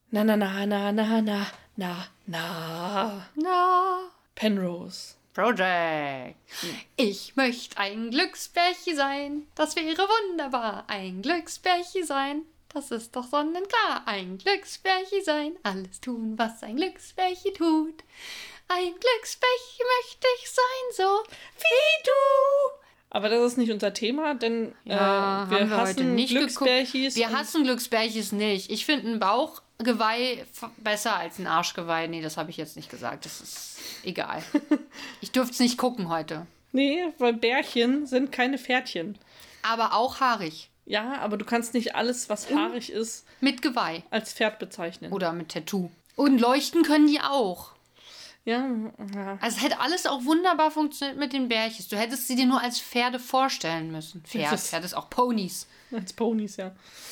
Na, na, na, na, na, na, na, na. Na. Penrose. Project. Ich möchte ein Glücksbärchen sein. Das wäre wunderbar. Ein Glücksbärchen sein. Das ist doch sonnenklar. Ein Glücksbärchen sein. Alles tun, was ein Glücksbärchen tut. Ein Glücksbärchen möchte ich sein, so wie du. Aber das ist nicht unser Thema, denn wir hassen Glücksbärchis. Wir hassen Glücksbärchis nicht. Ich finde ein Bauchgeweih besser als ein Arschgeweih. Nee, das habe ich jetzt nicht gesagt. Das ist egal. Ich durfte es nicht gucken heute. Nee, weil Bärchen sind keine Pferdchen. Aber auch haarig. Ja, aber du kannst nicht alles, was haarig ist, mit Geweih als Pferd bezeichnen. Oder mit Tattoo. Und leuchten können die auch. Ja. Also es hätte alles auch wunderbar funktioniert mit den Bärchis. Du hättest sie dir nur als Pferde vorstellen müssen. Pferd ist auch Ponys. Als Ponys, ja.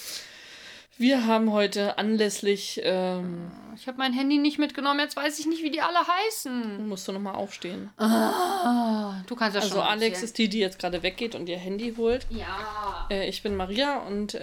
Wir haben heute anlässlich... Ich habe mein Handy nicht mitgenommen. Jetzt weiß ich nicht, wie die alle heißen. Musst du nochmal aufstehen. Du kannst das schon mal Also Alex ist die jetzt gerade weggeht und ihr Handy holt. Ja. Ich bin Maria und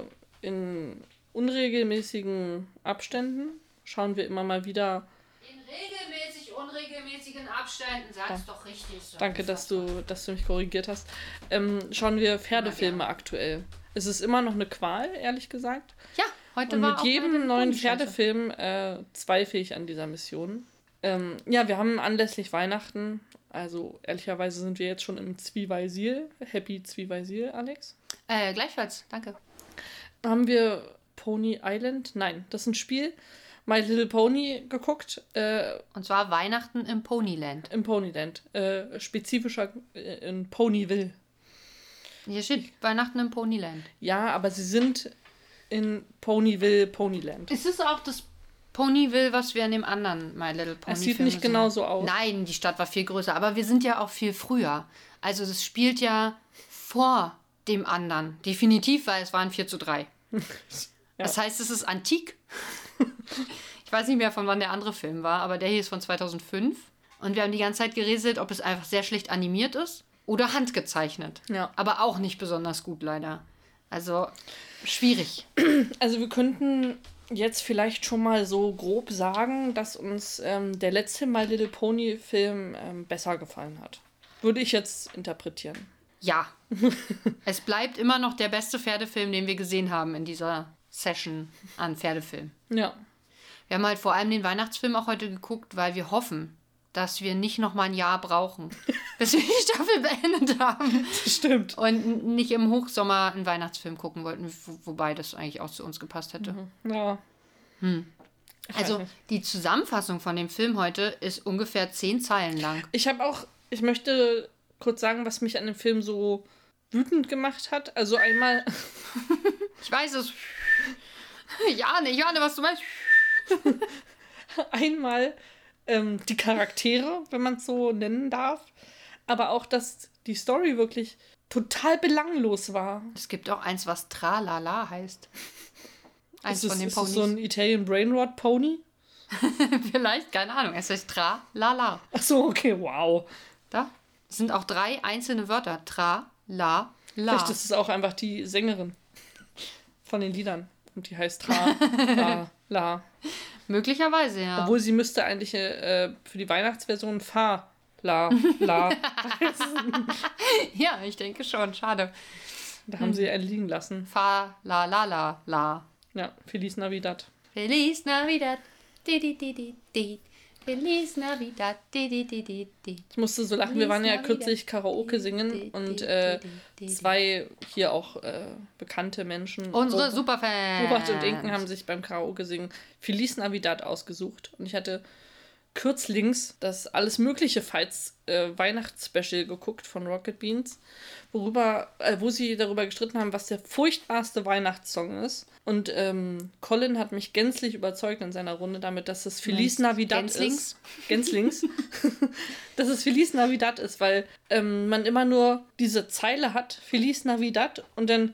in unregelmäßigen Abständen schauen wir immer mal wieder... In unregelmäßigen Abständen, sag's doch richtig. So. Danke, dass du mich korrigiert hast. Schauen wir Pferdefilme aktuell. Es ist immer noch eine Qual, ehrlich gesagt. Ja, heute und war mit auch jedem neuen Pferdefilm zweifle ich an dieser Mission. Ja, wir haben anlässlich Weihnachten, also ehrlicherweise sind wir jetzt schon im Zwieweisil. Happy Zwieweisil, Alex. Gleichfalls, danke. Haben wir Pony Island? Nein, das ist ein Spiel. My Little Pony geguckt. Und zwar Weihnachten im Ponyland. Im Ponyland. Spezifischer in Ponyville. Hier steht Weihnachten im Ponyland. Ja, aber sie sind in Ponyville, Ponyland. Ist es auch das Ponyville, was wir in dem anderen My Little Pony Es sieht nicht genau so aus. Nein, die Stadt war viel größer. Aber wir sind ja auch viel früher. Also das spielt ja vor dem anderen. Definitiv, weil es waren 4:3. Ja. Das heißt, es ist antik. Ich weiß nicht mehr, von wann der andere Film war, aber der hier ist von 2005. Und wir haben die ganze Zeit gerätselt, ob es einfach sehr schlecht animiert ist oder handgezeichnet. Ja. Aber auch nicht besonders gut, leider. Also, schwierig. Also wir könnten jetzt vielleicht schon mal so grob sagen, dass uns der letzte My Little Pony Film besser gefallen hat. Würde ich jetzt interpretieren. Ja. Es bleibt immer noch der beste Pferdefilm, den wir gesehen haben in dieser Session an Pferdefilm. Ja. Wir haben halt vor allem den Weihnachtsfilm auch heute geguckt, weil wir hoffen, dass wir nicht noch mal ein Jahr brauchen, bis wir die Staffel beendet haben. Stimmt. Und nicht im Hochsommer einen Weihnachtsfilm gucken wollten, wobei das eigentlich auch zu uns gepasst hätte. Ja. Also die Zusammenfassung von dem Film heute ist ungefähr 10 Zeilen lang. Ich möchte kurz sagen, was mich an dem Film so wütend gemacht hat. Also einmal... Ich weiß es. Ich ahne, was du meinst. Einmal die Charaktere, wenn man es so nennen darf. Aber auch, dass die Story wirklich total belanglos war. Es gibt auch eins, was Tralala heißt. Eins von den Ponys. Ist das so ein Italian Brainrot Pony? Vielleicht, keine Ahnung. Es heißt Tralala. Ach so, okay, wow. Da sind auch 3 einzelne Wörter. Tra-la-la. Vielleicht ist es auch einfach die Sängerin von den Liedern. Und die heißt Tra-la-la. Möglicherweise, ja. Obwohl sie müsste eigentlich für die Weihnachtsversion Fa-la-la heißen. Ja, ich denke schon. Schade. Da haben sie einen liegen lassen. Fa-la-la-la-la. Ja, Feliz Navidad. Feliz Navidad. Di-di-di-di-di. Feliz Navidad. Di-di-di-di-di. Ich musste so lachen. Wir waren ja kürzlich Karaoke singen und 2 hier auch bekannte Menschen. Unsere Superfans. Robert und Inken haben sich beim Karaoke singen Feliz Navidad ausgesucht. Und ich hatte kürzlings das Alles Mögliche Fights Weihnachtsspecial geguckt von Rocket Beans, wo sie darüber gestritten haben, was der furchtbarste Weihnachtssong ist. Und Colin hat mich gänzlich überzeugt in seiner Runde damit, dass es Feliz Navidad ist. Gänzlings. Dass es Feliz Navidad ist, weil man immer nur diese Zeile hat, Feliz Navidad, und dann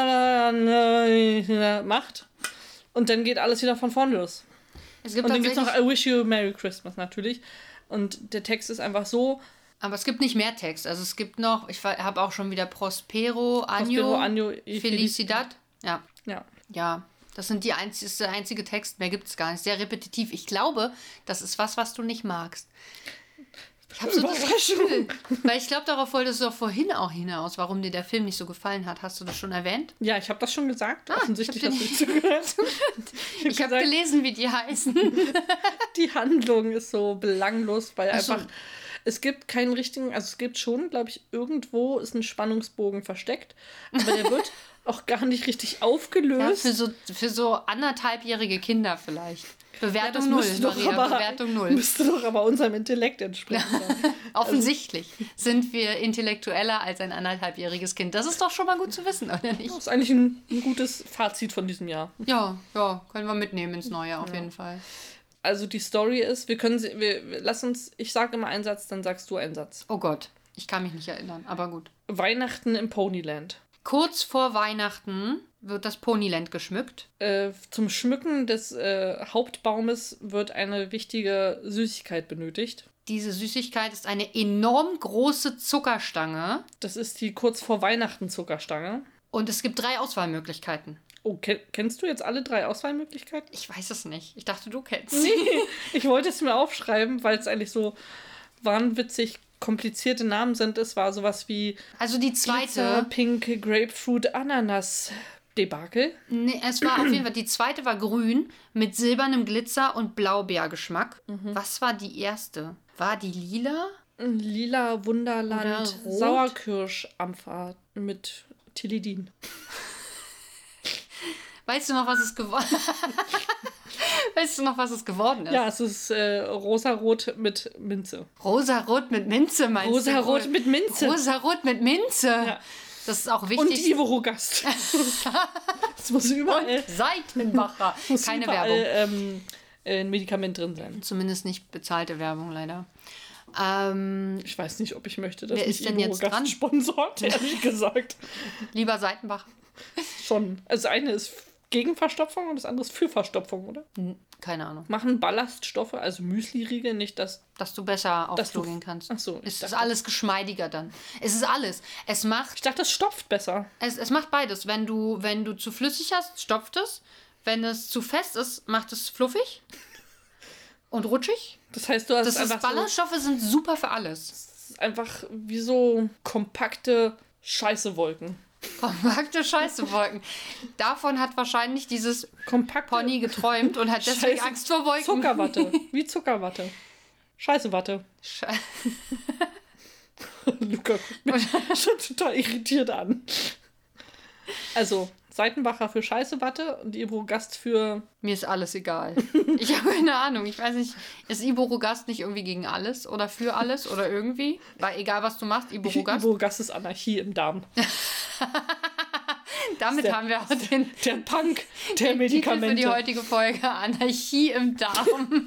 macht. Und dann geht alles wieder von vorne los. Und dann gibt es noch I Wish You a Merry Christmas natürlich. Und der Text ist einfach so. Aber es gibt nicht mehr Text. Also es gibt noch, ich habe auch schon wieder Prospero Año y Felicidad. Ja. Ja. Ja, Das ist der einzige Text, mehr gibt es gar nicht. Sehr repetitiv. Ich glaube, das ist was du nicht magst. Ich habe so das Gefühl, weil ich glaube, darauf wolltest du auch vorhin auch hinaus, warum dir der Film nicht so gefallen hat. Hast du das schon erwähnt? Ja, ich habe das schon gesagt. Offensichtlich hast du nicht zugehört. Ich habe gelesen, wie die heißen. Die Handlung ist so belanglos, weil einfach... Es gibt keinen richtigen, also es gibt schon, glaube ich, irgendwo ist ein Spannungsbogen versteckt, aber der wird auch gar nicht richtig aufgelöst. Ja, für so 1,5-jährige Kinder vielleicht. Bewertung 0, Maria, Bewertung 0. Müsste doch aber unserem Intellekt entsprechen. Offensichtlich sind wir intellektueller als ein 1,5-jähriges Kind. Das ist doch schon mal gut zu wissen, oder nicht? Das ist eigentlich ein gutes Fazit von diesem Jahr. Ja, können wir mitnehmen ins neue auf jeden Fall. Also die Story ist, lass uns, ich sage immer einen Satz, dann sagst du einen Satz. Oh Gott, ich kann mich nicht erinnern, aber gut. Weihnachten im Ponyland. Kurz vor Weihnachten wird das Ponyland geschmückt. Zum Schmücken des Hauptbaumes wird eine wichtige Süßigkeit benötigt. Diese Süßigkeit ist eine enorm große Zuckerstange. Das ist die kurz vor Weihnachten Zuckerstange. Und es gibt 3 Auswahlmöglichkeiten. Oh, kennst du jetzt alle 3 Auswahlmöglichkeiten? Ich weiß es nicht. Ich dachte, du kennst. Nee, ich wollte es mir aufschreiben, weil es eigentlich so wahnwitzig komplizierte Namen sind. Es war sowas wie... Also die zweite... Glitzer, Pink, Grapefruit, Ananas, Debakel. Nee, es war auf jeden Fall... Die zweite war grün mit silbernem Glitzer und Blaubeergeschmack. Was war die erste? War die lila? Lila Wunderland Sauerkirschampfer mit Tilidin. Weißt du noch, was es geworden ist? Ja, es ist rosarot mit Minze. Rosarot mit Minze, meinst du? Rosarot mit Minze. Rosarot mit Minze. Ja. Das ist auch wichtig. Und Ivorogast. Das muss überall... Seitenbacher. Keine Werbung. Ein Medikament drin sein. Zumindest nicht bezahlte Werbung, leider. Ich weiß nicht, ob ich möchte, dass wer mich ist denn jetzt dran? sponsort, ehrlich gesagt. Lieber Seitenbach. Schon. Also das eine ist gegen Verstopfung und das andere ist für Verstopfung, oder? Keine Ahnung. Machen Ballaststoffe, also Müsli-Riegel, nicht dass du besser aufs Klo gehen kannst. Ach so. Es ist alles geschmeidiger dann. Es ist alles. Es macht... Ich dachte, das stopft besser. Es macht beides. Wenn du zu flüssig hast, stopft es. Wenn es zu fest ist, macht es fluffig und rutschig. Das heißt, du hast einfach Ballaststoffe sind super für alles. Das ist einfach wie so kompakte Scheißewolken. Kompakte Scheißewolken. Davon hat wahrscheinlich dieses Pony geträumt und hat deswegen Angst vor Wolken. Zuckerwatte. Wie Zuckerwatte. Scheißewatte. Luca guckt mich schon total irritiert an. Also, Seitenbacher für Scheißewatte und Iborogast für... Mir ist alles egal. Ich habe keine Ahnung. Ich weiß nicht, ist Iborogast nicht irgendwie gegen alles oder für alles oder irgendwie? Weil egal, was du machst, Iborogast. Iborogast ist Anarchie im Darm. Damit haben wir auch der Punk der Medikamente. Titel für die heutige Folge: Anarchie im Darm.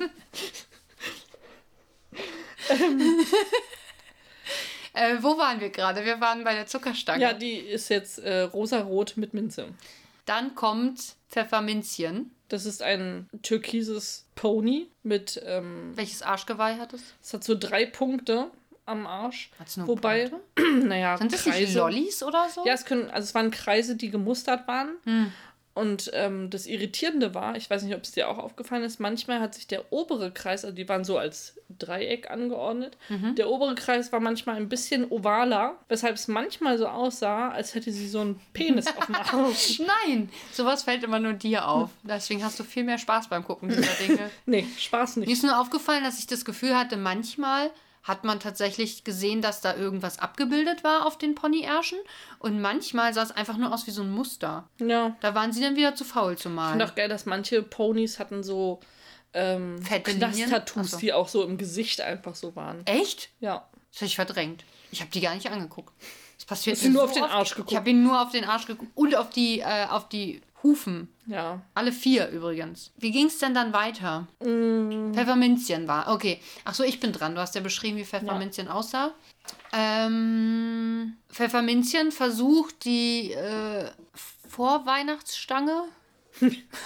Wo waren wir gerade? Wir waren bei der Zuckerstange. Ja, die ist jetzt rosarot mit Minze. Dann kommt Pfefferminzchen. Das ist ein türkises Pony mit... Welches Arschgeweih hat es? Es hat so 3 Punkte am Arsch. Hat's nur Wobei, Punkte? naja, sind das nicht Lollis oder so? Ja, es waren Kreise, die gemustert waren. Und das Irritierende war, ich weiß nicht, ob es dir auch aufgefallen ist, manchmal hat sich der obere Kreis, also die waren so als Dreieck angeordnet, der obere Kreis war manchmal ein bisschen ovaler, weshalb es manchmal so aussah, als hätte sie so einen Penis auf dem Arsch. Nein, sowas fällt immer nur dir auf. Deswegen hast du viel mehr Spaß beim Gucken dieser Dinge. Nee, Spaß nicht. Mir ist nur aufgefallen, dass ich das Gefühl hatte, manchmal hat man tatsächlich gesehen, dass da irgendwas abgebildet war auf den Ponyärschen. Und manchmal sah es einfach nur aus wie so ein Muster. Ja. Da waren sie dann wieder zu faul zu malen. Ich finde auch geil, dass manche Ponys hatten so Knast-Tattoos, die auch so im Gesicht einfach so waren. Echt? Ja. Das habe ich verdrängt. Ich habe die gar nicht angeguckt. Das passiert Hast du nur auf den Arsch geguckt? Ich habe ihn nur auf den Arsch geguckt und auf die Hufen. Ja. Alle 4 übrigens. Wie ging es denn dann weiter? Pfefferminzchen war. Okay. Ach so, ich bin dran. Du hast ja beschrieben, wie Pfefferminzchen aussah. Pfefferminzchen versucht die Vorweihnachtsstange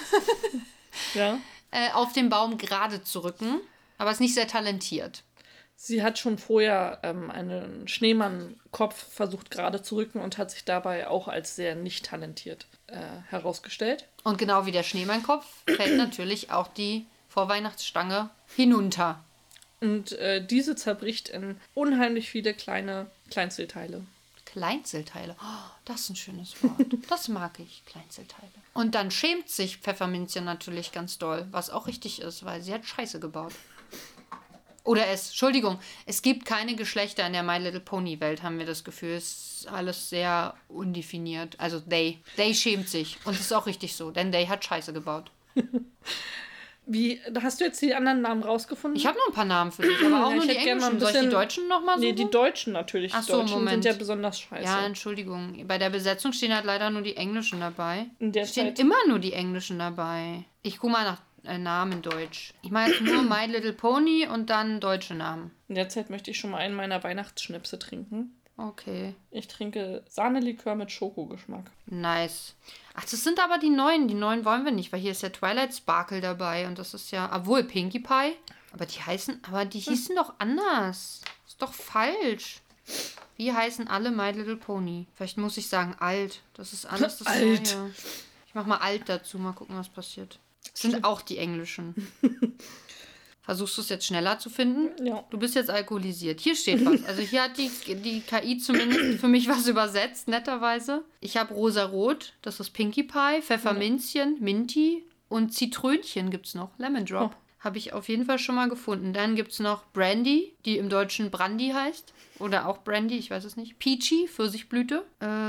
ja. Auf dem Baum gerade zu rücken. Aber ist nicht sehr talentiert. Sie hat schon vorher einen Schneemann-Kopf versucht gerade zu rücken und hat sich dabei auch als sehr nicht talentiert herausgestellt. Und genau wie der Schneemannkopf fällt natürlich auch die Vorweihnachtsstange hinunter. Und diese zerbricht in unheimlich viele kleine Kleinzelteile. Kleinzelteile. Oh, das ist ein schönes Wort. Das mag ich, Kleinzelteile. Und dann schämt sich Pfefferminzchen natürlich ganz doll, was auch richtig ist, weil sie hat Scheiße gebaut. Entschuldigung, es gibt keine Geschlechter in der My Little Pony Welt, haben wir das Gefühl. Es ist alles sehr undefiniert. Also they schämt sich. Und das ist auch richtig so, denn they hat Scheiße gebaut. Hast du jetzt die anderen Namen rausgefunden? Ich habe noch ein paar Namen für dich, aber auch nur die englischen. Soll ich die deutschen nochmal suchen? Nee, die deutschen natürlich. Ach so, die deutschen sind ja besonders scheiße. Ja, Entschuldigung. Bei der Besetzung stehen halt leider nur die englischen dabei. Stehen immer nur die englischen dabei. Ich gucke mal nach Namen Deutsch. Ich mache jetzt nur My Little Pony und dann deutsche Namen. In der Zeit möchte ich schon mal einen meiner Weihnachtsschnäpse trinken. Okay. Ich trinke Sahnelikör mit Schokogeschmack. Nice. Ach, das sind aber die neuen. Die neuen wollen wir nicht, weil hier ist ja Twilight Sparkle dabei und das ist ja, obwohl Pinkie Pie. Aber die hießen doch anders. Ist doch falsch. Wie heißen alle My Little Pony? Vielleicht muss ich sagen alt. Das ist alles das Neue. Ich mach mal alt dazu, mal gucken, was passiert. Das sind auch die englischen. Versuchst du es jetzt schneller zu finden? Ja. Du bist jetzt alkoholisiert. Hier steht was. Also hier hat die KI zumindest für mich was übersetzt, netterweise. Ich habe Rosa-Rot, das ist Pinkie Pie, Pfefferminzchen, Minty und Zitrönchen gibt es noch, Lemon Drop. Habe ich auf jeden Fall schon mal gefunden. Dann gibt es noch Brandy, die im Deutschen Brandy heißt. Oder auch Brandy, ich weiß es nicht. Peachy, Pfirsichblüte.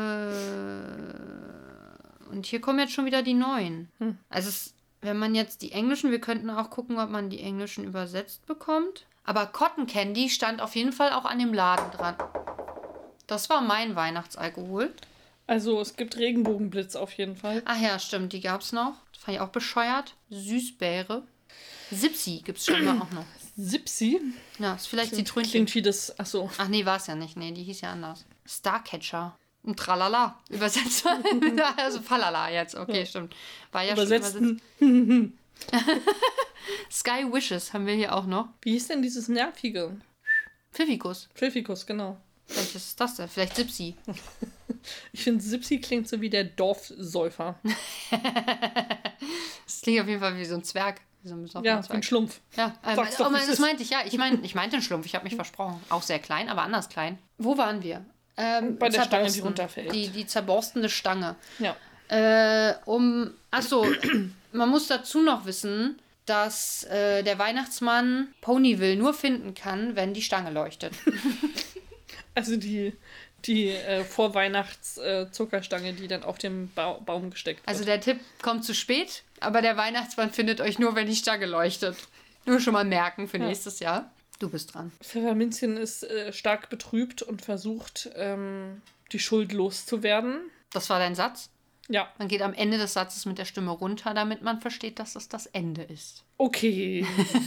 Und hier kommen jetzt schon wieder die neuen. Also wenn man jetzt die englischen, wir könnten auch gucken, ob man die englischen übersetzt bekommt. Aber Cotton Candy stand auf jeden Fall auch an dem Laden dran. Das war mein Weihnachtsalkohol. Also es gibt Regenbogenblitz auf jeden Fall. Ach ja, stimmt, die gab's noch. Das fand ich auch bescheuert. Süßbeere. Sipsi gibt's schon mal auch noch. Sipsi? Ja, ist vielleicht Zitrönchen. Klingt wie das, achso. Ach nee, war es ja nicht. Nee, die hieß ja anders. Starcatcher. Und Tralala. Übersetzt. Also Falala jetzt. Okay, stimmt. War ja übersetzt. Schon übersetzt. Sky Wishes haben wir hier auch noch. Wie hieß denn dieses nervige? Pfiffikus. Pfiffikus, genau. Welches ist das denn? Vielleicht Sipsi. Ich finde, Sipsi klingt so wie der Dorfsäufer. Das klingt auf jeden Fall wie so ein Zwerg. Wie so ein ja, wie ein Schlumpf. Ja, das meinte ich, ja. Ich meinte einen Schlumpf. Ich habe mich versprochen. Auch sehr klein, aber anders klein. Wo waren wir? Bei der Stange, die runterfällt. Die zerborstene Stange. Ja. Achso, man muss dazu noch wissen, dass der Weihnachtsmann Ponyville nur finden kann, wenn die Stange leuchtet. Also die Vorweihnachts-Zuckerstange, die dann auf dem Baum gesteckt wird. Also der Tipp kommt zu spät, aber der Weihnachtsmann findet euch nur, wenn die Stange leuchtet. Nur schon mal merken für nächstes Jahr. Du bist dran. Pfefferminzchen ist stark betrübt und versucht, die Schuld loszuwerden. Das war dein Satz? Ja. Man geht am Ende des Satzes mit der Stimme runter, damit man versteht, dass es das Ende ist. Okay.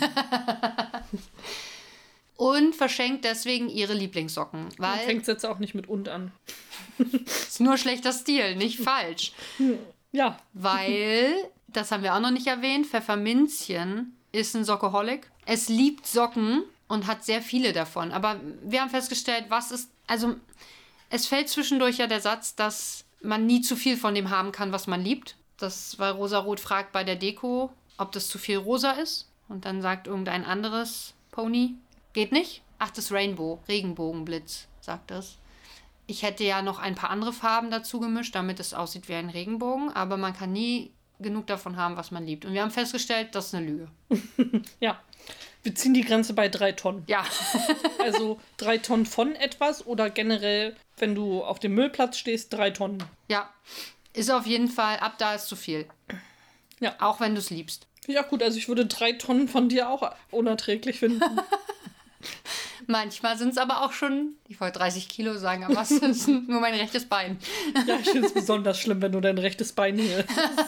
Und verschenkt deswegen ihre Lieblingssocken. Man fängt jetzt auch nicht mit und an. Ist nur schlechter Stil, nicht falsch. Ja. Weil, das haben wir auch noch nicht erwähnt, Pfefferminzchen ist ein Sockoholic. Es liebt Socken und hat sehr viele davon. Aber wir haben festgestellt, es fällt zwischendurch ja der Satz, dass man nie zu viel von dem haben kann, was man liebt. Das, weil Rosarot fragt bei der Deko, ob das zu viel rosa ist. Und dann sagt irgendein anderes Pony, geht nicht. Ach, das Rainbow, Regenbogenblitz, sagt es. Ich hätte ja noch ein paar andere Farben dazu gemischt, damit es aussieht wie ein Regenbogen. Aber man kann nie genug davon haben, was man liebt. Und wir haben festgestellt, das ist eine Lüge. Ja. Wir ziehen die Grenze bei 3 Tonnen. Ja. Also 3 Tonnen von etwas oder generell, wenn du auf dem Müllplatz stehst, 3 Tonnen. Ja. Ist auf jeden Fall, ab da ist zu viel. Ja. Auch wenn du es liebst. Ja gut, also ich würde 3 Tonnen von dir auch unerträglich finden. Manchmal sind es aber auch schon, ich wollte 30 Kilo sagen, aber es ist nur mein rechtes Bein. Ja, ich finde es besonders schlimm, wenn du dein rechtes Bein hältst.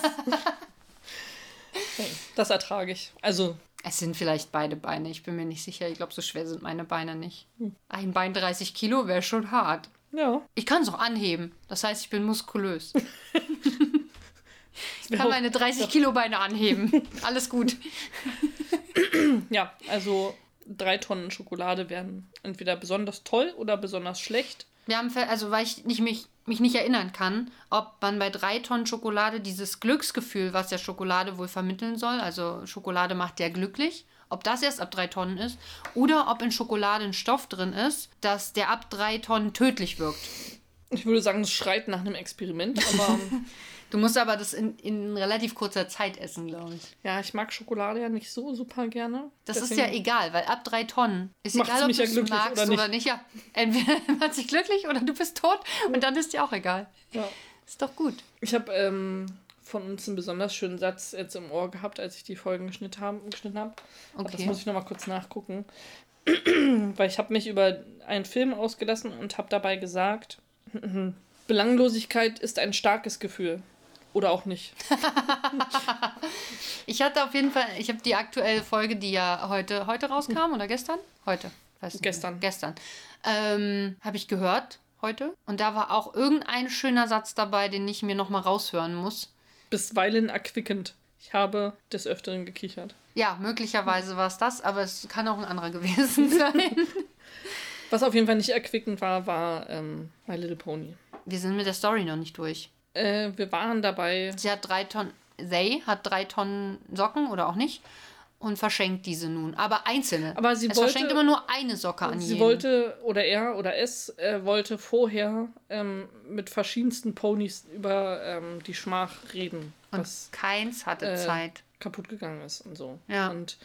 Das ertrage ich. Also. Es sind vielleicht beide Beine, ich bin mir nicht sicher. Ich glaube, so schwer sind meine Beine nicht. Ein Bein 30 Kilo wäre schon hart. Ja. Ich kann es auch anheben. Das heißt, ich bin muskulös. Ich kann meine 30 Kilo Beine anheben. Alles gut. Ja, also 3 Tonnen Schokolade wären entweder besonders toll oder besonders schlecht. Wir haben, also weil ich mich nicht erinnern kann, ob man bei 3 Tonnen Schokolade dieses Glücksgefühl, was ja Schokolade wohl vermitteln soll, also Schokolade macht ja glücklich, ob das erst ab 3 Tonnen ist, oder ob in Schokolade ein Stoff drin ist, dass der ab 3 Tonnen tödlich wirkt. Ich würde sagen, es schreit nach einem Experiment, aber... Du musst aber das in relativ kurzer Zeit essen, glaube ich. Ja, ich mag Schokolade ja nicht so super gerne. Das ist ja egal, weil ab 3 Tonnen ist macht's egal, ob mich du ja es glücklich magst oder nicht. Ja, entweder macht sich glücklich oder du bist tot und dann ist dir auch egal. Ja. Ist doch gut. Ich habe von uns einen besonders schönen Satz jetzt im Ohr gehabt, als ich die Folgen geschnitten habe. Okay. Das muss ich nochmal kurz nachgucken. Weil ich habe mich über einen Film ausgelassen und habe dabei gesagt, Belanglosigkeit ist ein starkes Gefühl. Oder auch nicht. Ich hatte auf jeden Fall, ich habe die aktuelle Folge, die ja heute rauskam oder gestern? Heute. Weiß nicht Gestern. Mehr. Gestern. Habe ich gehört heute. Und da war auch irgendein schöner Satz dabei, den ich mir nochmal raushören muss. Bisweilen erquickend. Ich habe des Öfteren gekichert. Ja, möglicherweise war es das, aber es kann auch ein anderer gewesen sein. Was auf jeden Fall nicht erquickend war My Little Pony. Wir sind mit der Story noch nicht durch. Wir waren dabei. Sie hat 3 Tonnen Socken oder auch nicht und verschenkt diese nun. Aber einzelne. Aber sie verschenkt immer nur eine Socke an jeden. Sie wollte, oder er oder es, wollte vorher mit verschiedensten Ponys über die Schmach reden. Und was keins hatte Zeit. Kaputt gegangen ist und so. Ja. Und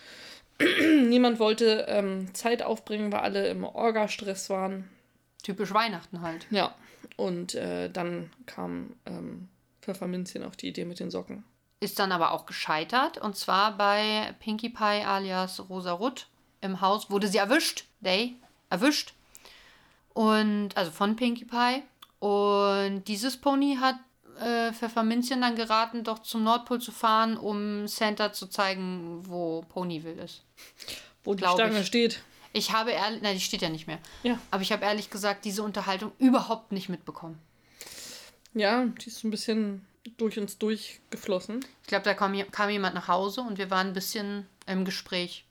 niemand wollte Zeit aufbringen, weil alle im Orga-Stress waren. Typisch Weihnachten halt. Ja. Und dann kam Pfefferminzchen auf die Idee mit den Socken. Ist dann aber auch gescheitert. Und zwar bei Pinkie Pie alias Rosa Rutt im Haus wurde sie erwischt. Erwischt. Und, also von Pinkie Pie. Und dieses Pony hat Pfefferminzchen dann geraten, doch zum Nordpol zu fahren, um Santa zu zeigen, wo Ponyville ist. Wo die Stange steht. Ich habe ehrlich, nein, die steht ja nicht mehr. Ja. Aber ich habe ehrlich gesagt diese Unterhaltung überhaupt nicht mitbekommen. Ja, die ist so ein bisschen durch uns durchgeflossen. Ich glaube, da kam jemand nach Hause und wir waren ein bisschen im Gespräch.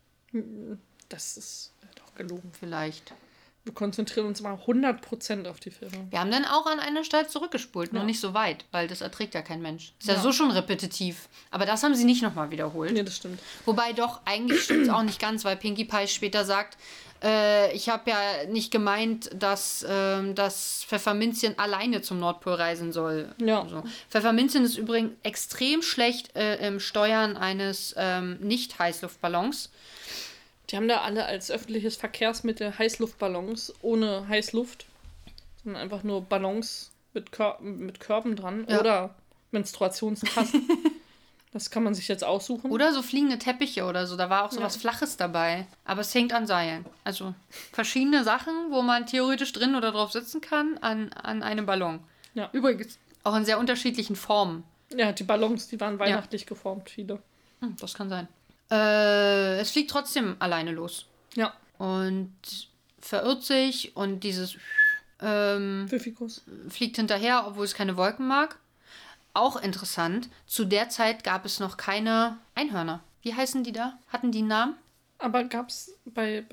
Das ist doch gelogen. Vielleicht. Wir konzentrieren uns mal 100% auf die Filme. Wir haben dann auch an einer Stelle zurückgespult, nur nicht so weit, weil das erträgt ja kein Mensch. Ist ja so schon repetitiv. Aber das haben sie nicht nochmal wiederholt. Nee, das stimmt. Wobei doch, eigentlich stimmt es auch nicht ganz, weil Pinkie Pie später sagt, ich habe ja nicht gemeint, dass Pfefferminzchen alleine zum Nordpol reisen soll. Ja. So. Pfefferminzchen ist übrigens extrem schlecht im Steuern eines Nicht-Heißluftballons. Die haben da alle als öffentliches Verkehrsmittel Heißluftballons ohne Heißluft, sondern einfach nur Ballons mit Körben dran oder Menstruationstassen. Das kann man sich jetzt aussuchen. Oder so fliegende Teppiche oder so. Da war auch so was Flaches dabei. Aber es hängt an Seilen. Also verschiedene Sachen, wo man theoretisch drin oder drauf sitzen kann, an einem Ballon. Ja. Übrigens auch in sehr unterschiedlichen Formen. Ja, die Ballons, die waren weihnachtlich geformt, viele. Das kann sein. Es fliegt trotzdem alleine los. Ja. Und verirrt sich und dieses Pfiffikus fliegt hinterher, obwohl es keine Wolken mag. Auch interessant, zu der Zeit gab es noch keine Einhörner. Wie heißen die da? Hatten die einen Namen? Aber gab's bei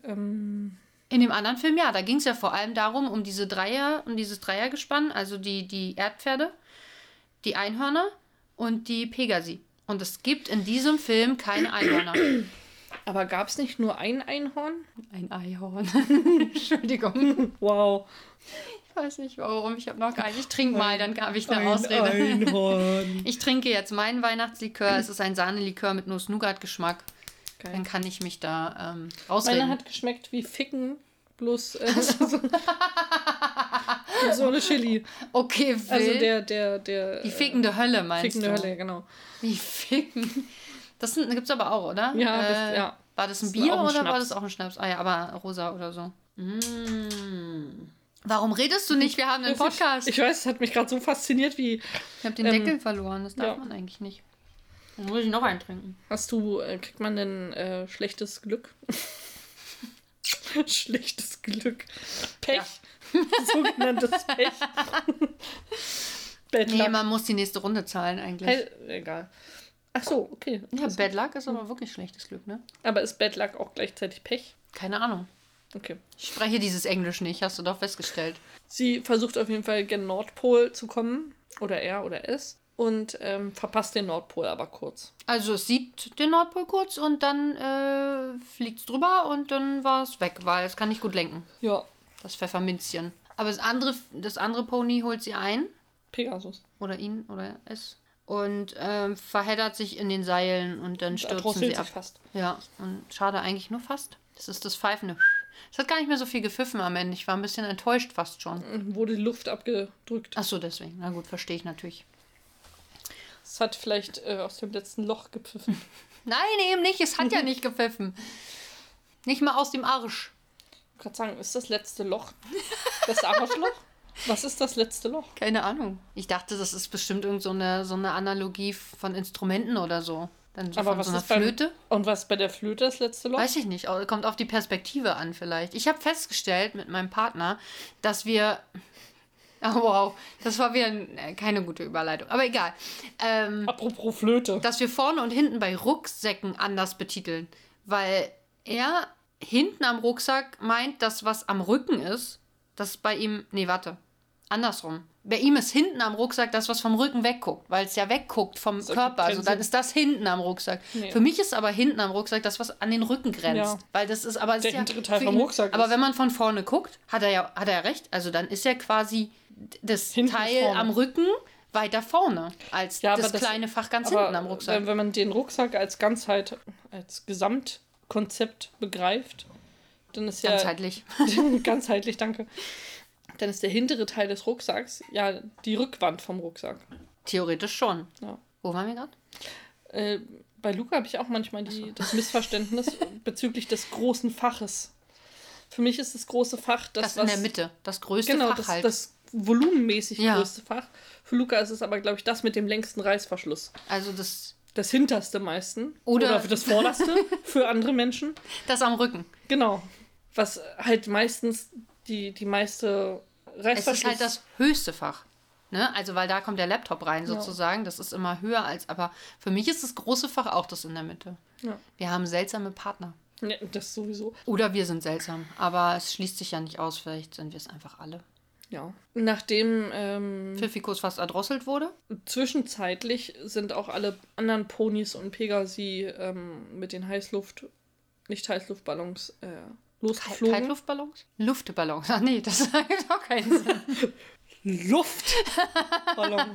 In dem anderen Film, ja, da ging es ja vor allem darum, um dieses Dreiergespann, also die Erdpferde, die Einhörner und die Pegasi. Und es gibt in diesem Film keine Einhörner. Aber gab es nicht nur ein Einhorn? Ein Eihorn. Entschuldigung. Wow. Ich weiß nicht warum, ich habe noch gar nicht. Ich trinke mal, dann habe ich eine Ausrede. Einhorn. Ich trinke jetzt meinen Weihnachtslikör. Es ist ein Sahnelikör mit Nuss-Nougat-Geschmack. Geil. Dann kann ich mich da ausreden. Meiner hat geschmeckt wie Ficken, bloß so eine Chili. Okay, wild. Also der die fickende Hölle meinst fickende du? Hölle, genau. Die Ficken. Das gibt's aber auch, oder? Ja, ja. War das ein Das ist Bier auch ein oder war Schnaps. das auch ein Schnaps? Ah ja, aber rosa oder so. Warum redest du nicht? Wir haben einen Podcast. Ich weiß, es hat mich gerade so fasziniert, wie... Ich habe den Deckel verloren, das darf ja. man eigentlich nicht. Dann muss ich noch einen trinken. Kriegt man denn schlechtes Glück? Schlechtes Glück. Pech. Ja. Sogenanntes Pech. Nee, man muss die nächste Runde zahlen eigentlich. Egal. Ach so, okay. Ja, Bad Luck ist aber wirklich schlechtes Glück, ne? Aber ist Bad Luck auch gleichzeitig Pech? Keine Ahnung. Okay. Ich spreche dieses Englisch nicht, hast du doch festgestellt. Sie versucht auf jeden Fall gen Nordpol zu kommen. Oder er oder es. Und verpasst den Nordpol aber kurz. Also es sieht den Nordpol kurz und dann fliegt es drüber und dann war es weg, weil es kann nicht gut lenken. Ja. Das Pfefferminzchen. Aber das andere Pony holt sie ein. Pegasus. Oder ihn oder es. Und verheddert sich in den Seilen und dann stürzen sie ab. Fast. Ja, und schade eigentlich nur fast. Das ist das Pfeifende. Es hat gar nicht mehr so viel gepfiffen am Ende. Ich war ein bisschen enttäuscht fast schon. Wurde die Luft abgedrückt. Ach so, deswegen. Na gut, verstehe ich natürlich. Es hat vielleicht aus dem letzten Loch gepfiffen. Nein, eben nicht. Es hat ja nicht gepfiffen. Nicht mal aus dem Arsch. Ich kann sagen, ist das letzte Loch das Arschloch? Was ist das letzte Loch? Keine Ahnung. Ich dachte, das ist bestimmt irgend so eine Analogie von Instrumenten oder so. Dann so Aber von was so einer ist Flöte. Und was ist bei der Flöte das letzte Loch? Weiß ich nicht. Kommt auf die Perspektive an vielleicht. Ich habe festgestellt mit meinem Partner, dass wir... Oh, wow. Das war wieder keine gute Überleitung. Aber egal. Apropos Flöte. Dass wir vorne und hinten bei Rucksäcken anders betiteln. Weil er hinten am Rucksack meint, dass was am Rücken ist, das bei ihm... Nee, warte. Andersrum. Bei ihm ist hinten am Rucksack das, was vom Rücken wegguckt, weil es ja wegguckt vom Körper. Also dann ist das hinten am Rucksack. Nee. Für mich ist aber hinten am Rucksack das, was an den Rücken grenzt. Ja. Weil das ist aber... Der hintere Teil vom Rucksack. Aber wenn man von vorne guckt, hat er ja recht. Also dann ist ja quasi das hinten Teil vorne am Rücken weiter vorne als das kleine Fach ganz hinten am Rucksack. Wenn man den Rucksack als Ganzheit, als Gesamtkonzept begreift, dann ist ja... Ganzheitlich. Ganzheitlich, danke. Dann ist der hintere Teil des Rucksacks ja die Rückwand vom Rucksack. Theoretisch schon. Ja. Wo waren wir gerade? Bei Luca habe ich auch manchmal das Missverständnis bezüglich des großen Faches. Für mich ist das große Fach das in der Mitte, das größte Fach halt. Das volumenmäßig größte Fach. Für Luca ist es aber, glaube ich, das mit dem längsten Reißverschluss. Also das hinterste meisten. Oder das vorderste für andere Menschen. Das am Rücken. Genau. Was halt meistens die meiste Reißverschluss... Es ist halt das höchste Fach. Ne? Also, weil da kommt der Laptop rein sozusagen. Das ist immer höher als... Aber für mich ist das große Fach auch das in der Mitte. Ja. Wir haben seltsame Partner. Ja, das sowieso. Oder wir sind seltsam. Aber es schließt sich ja nicht aus. Vielleicht sind wir es einfach alle. Ja. Nachdem Pfiffikus fast erdrosselt wurde. Zwischenzeitlich sind auch alle anderen Ponys und Pegasi mit den nicht Heißluftballons losgeflogen. Kaltluftballons? Luftballons. Ach nee, das ergibt auch keinen Sinn. Luftballons.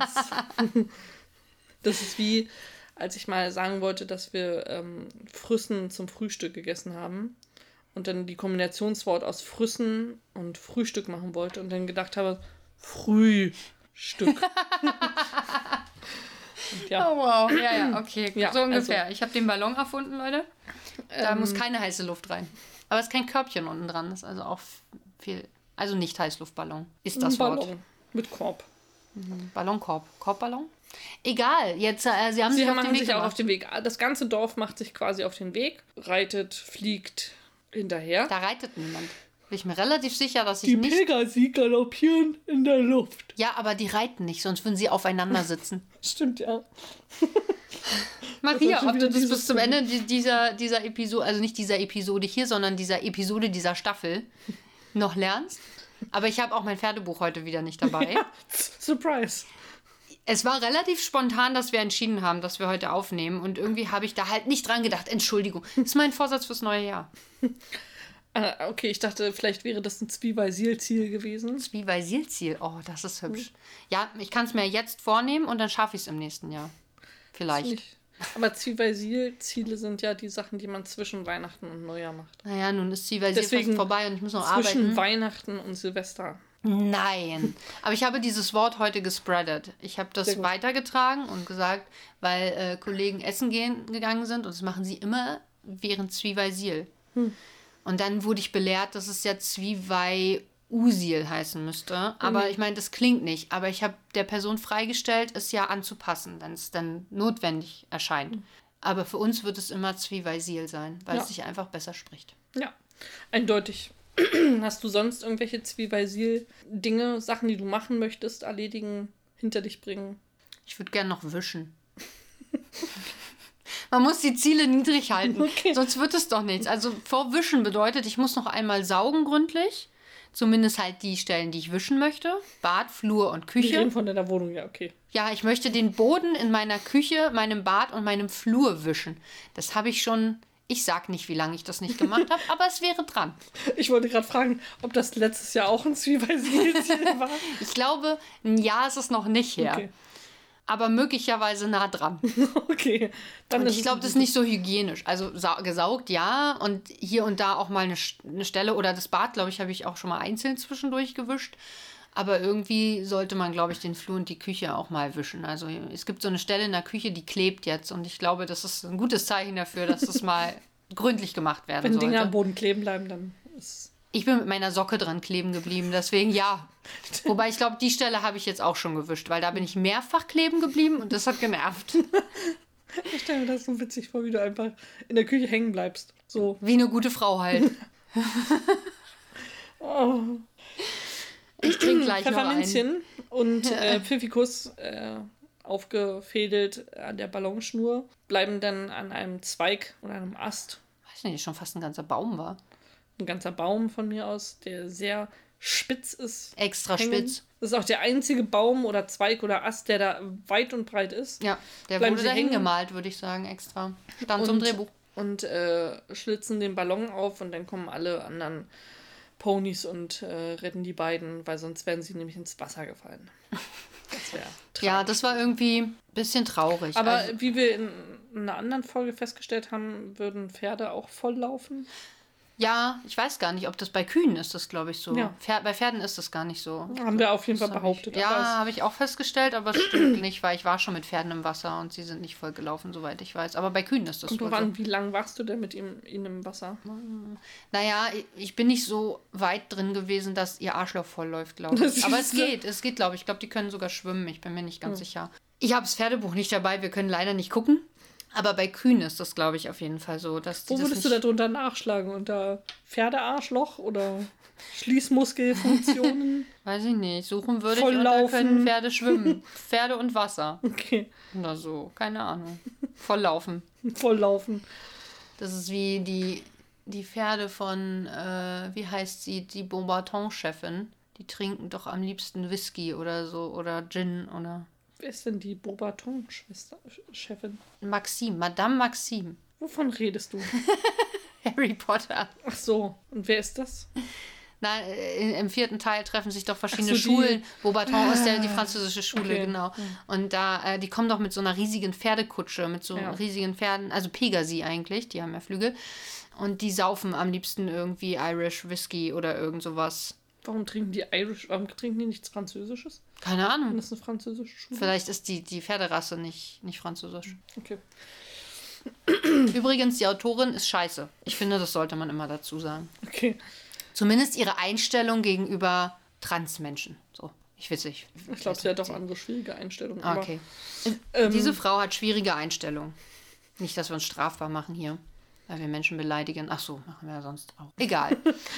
Das ist wie, als ich mal sagen wollte, dass wir Früssen zum Frühstück gegessen haben und dann die Kombinationswort aus Früssen und Frühstück machen wollte und dann gedacht habe, Frühstück. Ja. Oh wow, ja, okay, ja, so ungefähr. Also, ich habe den Ballon erfunden, Leute. Da muss keine heiße Luft rein. Aber es ist kein Körbchen unten dran, das ist also auch viel. Also nicht Heißluftballon, ist das Ballon Wort. Mit Korb. Ballonkorb. Korbballon? Egal, jetzt, sie haben sich auf den Weg. Das ganze Dorf macht sich quasi auf den Weg, reitet, fliegt hinterher. Da reitet niemand. Bin ich mir relativ sicher, dass ich die nicht... Die Pegasi galoppieren in der Luft. Ja, aber die reiten nicht, sonst würden sie aufeinander sitzen. Stimmt, ja. Maria, ob du das bis zum Ende dieser Episode, also nicht dieser Episode hier, sondern dieser Episode dieser Staffel noch lernst. Aber ich habe auch mein Pferdebuch heute wieder nicht dabei. Ja, Surprise. Es war relativ spontan, dass wir entschieden haben, dass wir heute aufnehmen. Und irgendwie habe ich da halt nicht dran gedacht. Entschuldigung. Das ist mein Vorsatz fürs neue Jahr. Okay, ich dachte, vielleicht wäre das ein Zwiebeisilziel gewesen. Zwiebeisilziel? Oh, das ist hübsch. Ja, ich kann es mir jetzt vornehmen und dann schaffe ich es im nächsten Jahr. Vielleicht. Aber Zwiebeisilziele sind ja die Sachen, die man zwischen Weihnachten und Neujahr macht. Naja, nun ist Zwiebeisil fast vorbei und ich muss noch arbeiten. Zwischen Weihnachten und Silvester. Nein. Aber ich habe dieses Wort heute gespreadet. Ich habe das weitergetragen und gesagt, weil Kollegen essen gegangen sind und das machen sie immer während Zwiebeisil. Und dann wurde ich belehrt, dass es ja Zwiebei-Usil heißen müsste. Aber ich meine, das klingt nicht. Aber ich habe der Person freigestellt, es ja anzupassen, wenn es dann notwendig erscheint. Aber für uns wird es immer Zwiebeisil sein, weil es sich einfach besser spricht. Ja, eindeutig. Hast du sonst irgendwelche Zwiebeisil-Dinge, Sachen, die du machen möchtest, erledigen, hinter dich bringen? Ich würde gerne noch wischen. Man muss die Ziele niedrig halten, Okay. sonst wird es doch nichts. Also vorwischen bedeutet, ich muss noch einmal saugen gründlich. Zumindest halt die Stellen, die ich wischen möchte. Bad, Flur und Wir Küche. reden von deiner Wohnung, ja, okay. Ja, ich möchte den Boden in meiner Küche, meinem Bad und meinem Flur wischen. Das habe ich schon. Ich sag nicht, wie lange ich das nicht gemacht habe, aber es wäre dran. Ich wollte gerade fragen, ob das letztes Jahr auch ein Zwiebelziel war. Ich glaube, ein Jahr ist es noch nicht her. Okay. Aber möglicherweise nah dran. Okay. Dann Und ist ich glaube, das ist nicht so hygienisch. Also gesaugt, ja. Und hier und da auch mal eine Stelle oder das Bad, glaube ich, habe ich auch schon mal einzeln zwischendurch gewischt. Aber irgendwie sollte man, glaube ich, den Flur und die Küche auch mal wischen. Also es gibt so eine Stelle in der Küche, die klebt jetzt. Und ich glaube, das ist ein gutes Zeichen dafür, dass das mal gründlich gemacht werden Wenn sollte. Dinge am Boden kleben bleiben, dann ist... Ich bin mit meiner Socke dran kleben geblieben, deswegen ja. Wobei ich glaube, die Stelle habe ich jetzt auch schon gewischt, weil da bin ich mehrfach kleben geblieben und das hat genervt. Ich stelle mir das so witzig vor, wie du einfach in der Küche hängen bleibst. So. Wie eine gute Frau halt. Oh. Ich trinke gleich noch einen. Pfefferminzchen und Pfiffikus aufgefädelt an der Ballonschnur, bleiben dann an einem Zweig oder einem Ast, Weiß nicht, schon fast ein ganzer Baum war. ein ganzer Baum von mir aus, der sehr spitz ist. Extra hängen. spitz. Das ist auch der einzige Baum oder Zweig oder Ast, der da weit und breit ist. Ja, der Bleiben wurde sie da hängen? hingemalt, würde ich sagen, extra. Stand zum Drehbuch. Und schlitzen den Ballon auf und dann kommen alle anderen Ponys und retten die beiden, weil sonst wären sie nämlich ins Wasser gefallen. Das wäre Ja, das war irgendwie ein bisschen traurig. Aber Also, wie wir in einer anderen Folge festgestellt haben, würden Pferde auch volllaufen. ja, ich weiß gar nicht, ob das bei Kühen ist, das glaube ich so. Ja. Bei Pferden ist das gar nicht so. Haben wir auf jeden Fall Das hab behauptet. Ich, aber ja, habe ich auch festgestellt, aber es stimmt nicht, weil ich war schon mit Pferden im Wasser und sie sind nicht voll gelaufen, soweit ich weiß. Aber bei Kühen ist das kommt wohl drauf so. an, wie lang warst du denn mit ihnen im Wasser? Naja, ich bin nicht so weit drin gewesen, dass ihr Arschloch voll läuft, glaube ich. Aber es geht, glaube ich. Ich glaube, die können sogar schwimmen. Ich bin mir nicht ganz sicher. Ich habe das Pferdebuch nicht dabei, wir können leider nicht gucken. Aber bei Kühen ist das, glaube ich, auf jeden Fall so, dass die Wo das würdest du nicht... darunter nachschlagen? Unter Pferdearschloch oder Schließmuskelfunktionen? Weiß ich nicht. Suchen würde ich und da Volllaufen. können Pferde schwimmen. Pferde und Wasser. Okay, Oder so. Keine Ahnung. Volllaufen. volllaufen. Das ist wie die Pferde von, wie heißt sie, die Beaubaton-Chefin. Die trinken doch am liebsten Whisky oder so oder Gin oder Wer ist denn die Beaubaton-Chefin? Maxime, Madame Maxime. Wovon redest du? Harry Potter. Ach so, und wer ist das? Nein, im 4. Teil treffen sich doch verschiedene Ach so, die- Schulen. Beaubaton ist ja die französische Schule, Okay. genau. Und da, die kommen doch mit so einer riesigen Pferdekutsche, mit so Ja. riesigen Pferden, also Pegasi eigentlich, die haben ja Flügel. Und die saufen am liebsten irgendwie Irish Whisky oder irgend sowas. Warum trinken die nichts Französisches? Keine Wenn Ahnung. das eine französische Schule Vielleicht ist die Pferderasse nicht französisch. Okay. Übrigens, die Autorin ist scheiße. Ich finde, das sollte man immer dazu sagen. Okay. Zumindest ihre Einstellung gegenüber Transmenschen. So, ich weiß nicht. Ich glaube, sie hat auch andere schwierige Einstellungen. aber, Okay. ähm, Diese Frau hat schwierige Einstellungen. Nicht, dass wir uns strafbar machen hier, weil wir Menschen beleidigen. Ach so, machen wir ja sonst auch. Egal.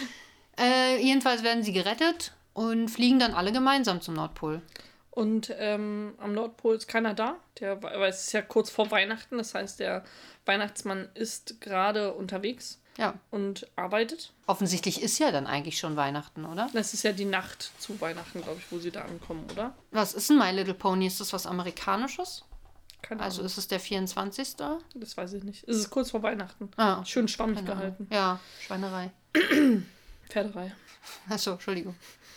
Jedenfalls werden sie gerettet und fliegen dann alle gemeinsam zum Nordpol. Und am Nordpol ist keiner da. Weil es ist ja kurz vor Weihnachten. Das heißt, der Weihnachtsmann ist gerade unterwegs Ja. und arbeitet. Offensichtlich ist ja dann eigentlich schon Weihnachten, oder? Das ist ja die Nacht zu Weihnachten, glaube ich, wo sie da ankommen, oder? Was ist ein My Little Pony? Ist das was Amerikanisches? Keine Also Ahnung. ist es der 24.? Das weiß ich nicht. Es ist kurz vor Weihnachten. Ah, Schön schwammig keine Ahnung. gehalten. Ja, Schweinerei. Pferderei. Achso, Entschuldigung.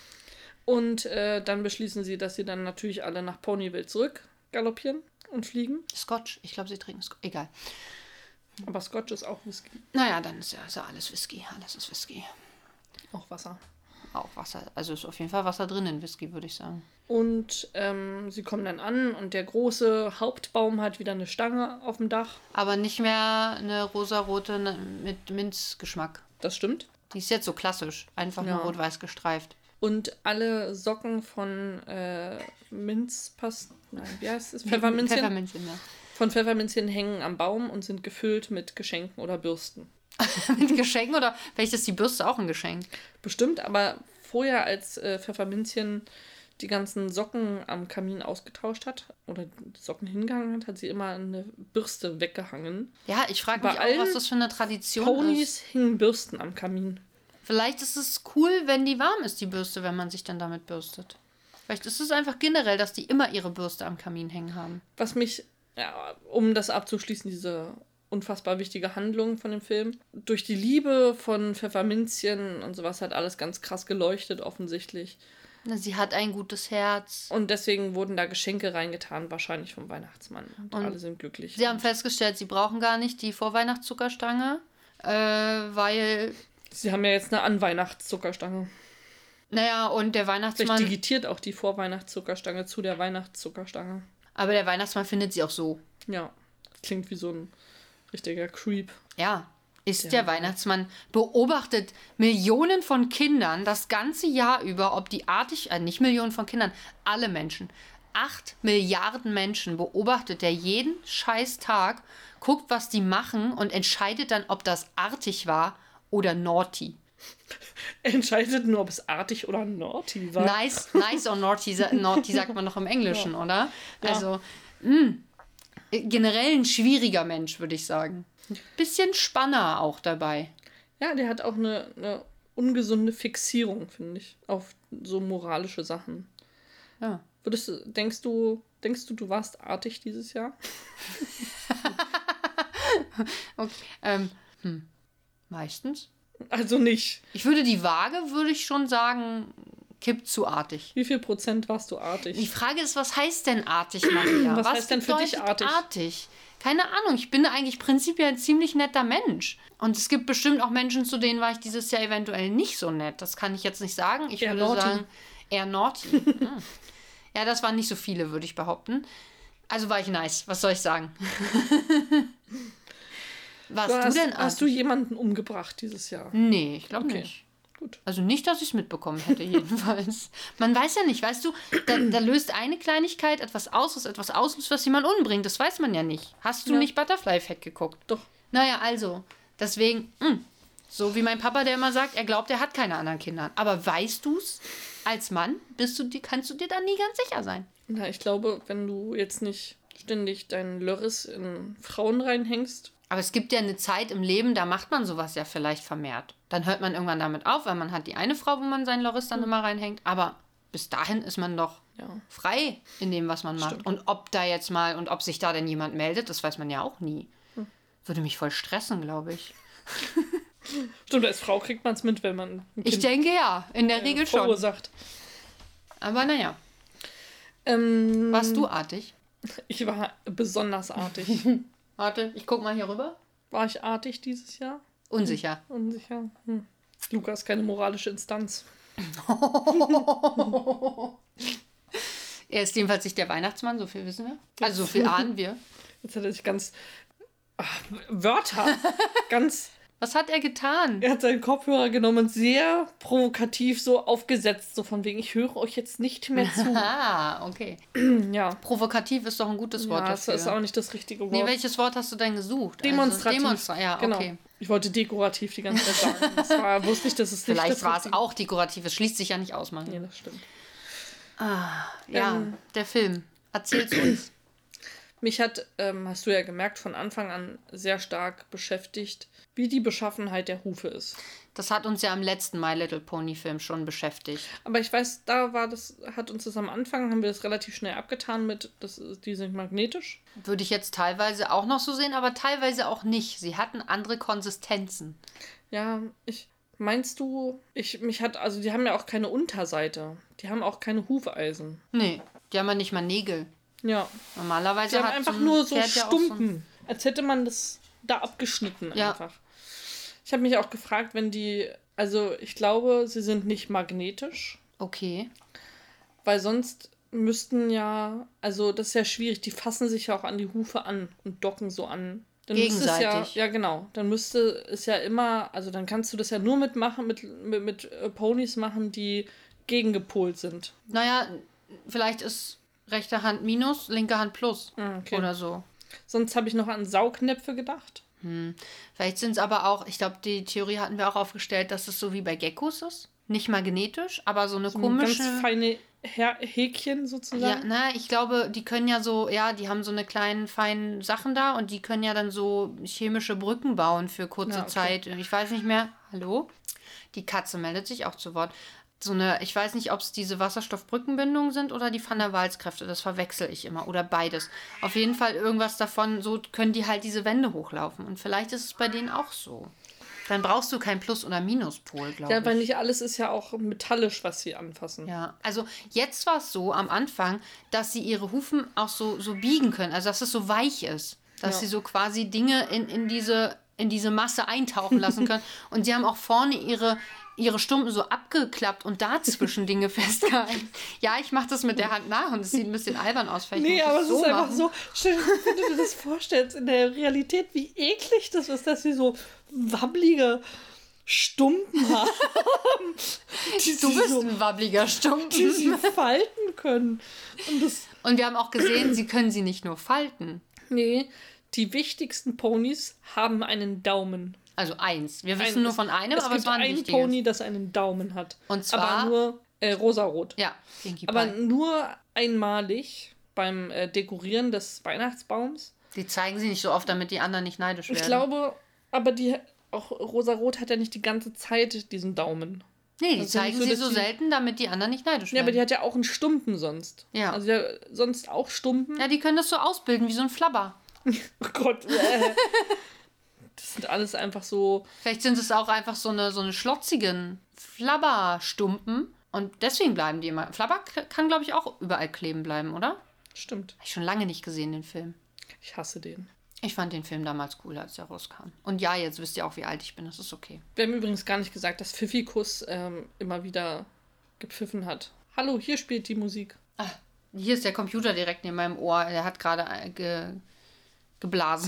Und dann beschließen sie, dass sie dann natürlich alle nach Ponyville zurück galoppieren und fliegen. Scotch. Ich glaube, sie trinken Scotch. Egal. Aber Scotch ist auch Whisky. Naja, dann ist ja alles Whisky. Alles ist Whisky. Auch Wasser. Auch Wasser. Also ist auf jeden Fall Wasser drin in Whisky, würde ich sagen. Und sie kommen dann an und der große Hauptbaum hat wieder eine Stange auf dem Dach. Aber nicht mehr eine rosarote mit Minzgeschmack. Das stimmt. Die ist jetzt so klassisch. Einfach Ja. nur rot-weiß gestreift. Und alle Socken von Minzpast... Nein, wie heißt es? Pfefferminzchen. Pfefferminzchen, ja. Von Pfefferminzchen hängen am Baum und sind gefüllt mit Geschenken oder Bürsten. Mit Geschenken oder vielleicht ist die Bürste auch ein Geschenk? Bestimmt, aber vorher als Pfefferminzchen die ganzen Socken am Kamin ausgetauscht hat oder die Socken hingehangen hat, hat sie immer eine Bürste weggehangen. Ja, ich frage mich auch, was das für eine Tradition Ponys hingen Bürsten am Kamin. Vielleicht ist es cool, wenn die warm ist, die Bürste, wenn man sich dann damit bürstet. Vielleicht ist es einfach generell, dass die immer ihre Bürste am Kamin hängen haben. Was mich, ja, um das abzuschließen, diese unfassbar wichtige Handlung von dem Film, durch die Liebe von Pfefferminzchen und sowas hat alles ganz krass geleuchtet, offensichtlich. Sie hat ein gutes Herz. Und deswegen wurden da Geschenke reingetan, wahrscheinlich vom Weihnachtsmann. Und alle sind glücklich. Sie haben festgestellt, sie brauchen gar nicht die Vorweihnachtszuckerstange, weil... Sie haben ja jetzt eine Anweihnachtszuckerstange. Naja, und der Weihnachtsmann... Vielleicht digitiert auch die Vorweihnachtszuckerstange zu der Weihnachtszuckerstange. Aber der Weihnachtsmann findet sie auch so. Ja, das klingt wie so ein richtiger Creep. Ja, der Weihnachtsmann beobachtet Millionen von Kindern das ganze Jahr über, ob die artig... nicht Millionen von Kindern, alle Menschen. 8 Milliarden Menschen beobachtet er jeden scheiß Tag, guckt, was die machen und entscheidet dann, ob das artig war oder naughty. Er entscheidet nur, ob es artig oder naughty war. Nice or naughty, naughty sagt man noch im Englischen, ja. Oder? Ja. Also, generell ein schwieriger Mensch, würde ich sagen. Bisschen Spanner auch dabei. Ja, der hat auch eine ungesunde Fixierung, finde ich, auf so moralische Sachen. Ja. Denkst du, du warst artig dieses Jahr? Okay. Meistens. Also nicht. Ich würde die Waage, würde ich schon sagen, kippt zu artig. Wie viel Prozent warst du artig? Die Frage ist, was heißt denn artig, Maria? Was heißt denn für dich artig? Keine Ahnung, ich bin eigentlich prinzipiell ein ziemlich netter Mensch. Und es gibt bestimmt auch Menschen, zu denen war ich dieses Jahr eventuell nicht so nett. Das kann ich jetzt nicht sagen. Ich würde sagen, eher naughty. Ja, das waren nicht so viele, würde ich behaupten. Also war ich nice, was soll ich sagen? Hast du jemanden umgebracht dieses Jahr? Nee, ich glaube nicht. Gut. Also nicht, dass ich es mitbekommen hätte, jedenfalls. Man weiß ja nicht, weißt du, da löst eine Kleinigkeit etwas aus, was jemand umbringt. Das weiß man ja nicht. Hast du nicht Butterfly Effect geguckt? Doch. Naja, also, deswegen, so wie mein Papa, der immer sagt, er glaubt, er hat keine anderen Kinder. Aber weißt du's? Als Mann kannst du dir da nie ganz sicher sein. Na, ich glaube, wenn du jetzt nicht ständig deinen Lörres in Frauen reinhängst. Aber es gibt ja eine Zeit im Leben, da macht man sowas ja vielleicht vermehrt. Dann hört man irgendwann damit auf, weil man hat die eine Frau, wo man seinen Lörres dann immer reinhängt. Aber bis dahin ist man doch frei in dem, was man macht. Stimmt. Und ob sich da denn jemand meldet, das weiß man ja auch nie. Würde mich voll stressen, glaube ich. Stimmt, als Frau kriegt man es mit, wenn man ein Kind Ich denke ja, in der Regel schon. Verursacht. Aber naja. Warst du artig? Ich war besonders artig. Warte, ich guck mal hier rüber. War ich artig dieses Jahr? Unsicher. Unsicher. Lukas, keine moralische Instanz. Er ist jedenfalls nicht der Weihnachtsmann, so viel wissen wir. Also so viel ahnen wir. Jetzt hat er sich Wörter. Was hat er getan? Er hat seinen Kopfhörer genommen und sehr provokativ so aufgesetzt, so von wegen, ich höre euch jetzt nicht mehr zu. Ah, okay. Ja. Provokativ ist doch ein gutes Wort dafür. Das ist auch nicht das richtige Wort. Nee, welches Wort hast du denn gesucht? Demonstrativ. Ja, genau. Okay. Ich wollte dekorativ die ganze Zeit sagen. Wusste ich, dass es nicht Vielleicht war es auch dekorativ. Es schließt sich ja nicht aus, Mann. Nee, das stimmt. Der Film. Erzähl's uns. Mich hat, hast du ja gemerkt, von Anfang an sehr stark beschäftigt, wie die Beschaffenheit der Hufe ist. Das hat uns ja im letzten My Little Pony Film schon beschäftigt. Aber ich weiß, hat uns das am Anfang, haben wir das relativ schnell abgetan die sind magnetisch. Würde ich jetzt teilweise auch noch so sehen, aber teilweise auch nicht. Sie hatten andere Konsistenzen. Ja, meinst du, also die haben ja auch keine Unterseite. Die haben auch keine Hufeisen. Nee, die haben ja nicht mal Nägel. Ja. Normalerweise die haben einfach nur so Stumpen. Als hätte man das da abgeschnitten einfach. Ich habe mich auch gefragt, ich glaube, sie sind nicht magnetisch. Okay. Weil sonst müssten das ist ja schwierig, die fassen sich ja auch an die Hufe an und docken so an. Dann gegenseitig. Ja, genau. Dann müsste es ja immer, also dann kannst du das ja nur mit Ponys machen, die gegengepolt sind. Naja, vielleicht ist rechte Hand minus, linke Hand plus. Okay. Oder so. Sonst habe ich noch an Saugnäpfe gedacht. Vielleicht sind es aber auch, ich glaube, die Theorie hatten wir auch aufgestellt, dass es so wie bei Geckos ist. Nicht mal genetisch, aber so eine So komische... ganz feine Häkchen Ja, sozusagen. ich glaube, die können ja so, die haben so eine kleinen, feinen Sachen da und die können ja dann so chemische Brücken bauen für kurze Okay. Zeit. Ich weiß nicht mehr. Hallo? Die Katze meldet sich auch zu Wort. Ich weiß nicht, ob es diese Wasserstoffbrückenbindungen sind oder die Van der Waals-Kräfte. Das verwechsel ich immer. Oder beides. Auf jeden Fall irgendwas davon, so können die halt diese Wände hochlaufen. Und vielleicht ist es bei denen auch so. Dann brauchst du keinen Plus- oder Minuspol, glaube ich. Ja, weil nicht alles ist ja auch metallisch, was sie anfassen. Ja, also jetzt war es so am Anfang, dass sie ihre Hufen auch so biegen können, also dass es so weich ist, dass sie so quasi Dinge in diese Masse eintauchen lassen können. Und sie haben auch vorne ihre Stumpen so abgeklappt und dazwischen Dinge festgehalten. Ja, ich mache das mit der Hand nach und es sieht ein bisschen albern aus. Vielleicht muss ich aber es so ist einfach machen. so, wenn du dir das vorstellst, in der Realität, wie eklig das ist, dass sie so wabbelige Stumpen haben. Du bist ein wabbliger Stumpen. Die sie falten können. Und wir haben auch gesehen, sie können sie nicht nur falten. Nee, die wichtigsten Ponys haben einen Daumen. Also eins. Wir wissen nur von einem, aber es gibt war ein ein wichtiges. Pony, das einen Daumen hat. Und zwar... Aber nur rosarot. Ja, Pinkie Aber Pie. nur einmalig beim Dekorieren des Weihnachtsbaums. Die zeigen sie nicht so oft, damit die anderen nicht neidisch werden. Ich glaube, aber auch Rosarot hat ja nicht die ganze Zeit diesen Daumen. Nee, die Also zeigen nicht so, sie dass so die- selten, damit die anderen nicht neidisch Ja, werden. aber die hat ja auch einen Stumpen sonst. Ja. Also die hat sonst auch Stumpen. Ja, die können das so ausbilden, wie so ein Flabber. Oh Gott. Das sind alles einfach so. Vielleicht sind es auch einfach so eine schlotzigen Flabberstumpen. Und deswegen bleiben die immer. Flabber kann, glaube ich, auch überall kleben bleiben, oder? Stimmt. Habe ich schon lange nicht gesehen, den Film. Ich hasse den. Ich fand den Film damals cool, als der rauskam. Und ja, jetzt wisst ihr auch, wie alt ich bin. Das ist okay. Wir haben übrigens gar nicht gesagt, dass Pfiffikus immer wieder gepfiffen hat. Hallo, hier spielt die Musik. Ah, hier ist der Computer direkt neben meinem Ohr. Der hat gerade geblasen.